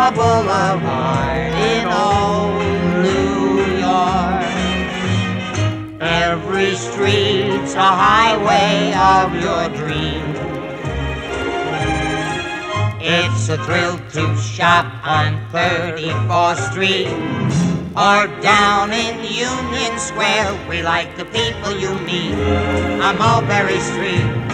a boulevard in old New York. Every street's a highway of your dreams. It's a thrill to shop on 34th Street or down in Union Square. We like the people you meet on Mulberry Street.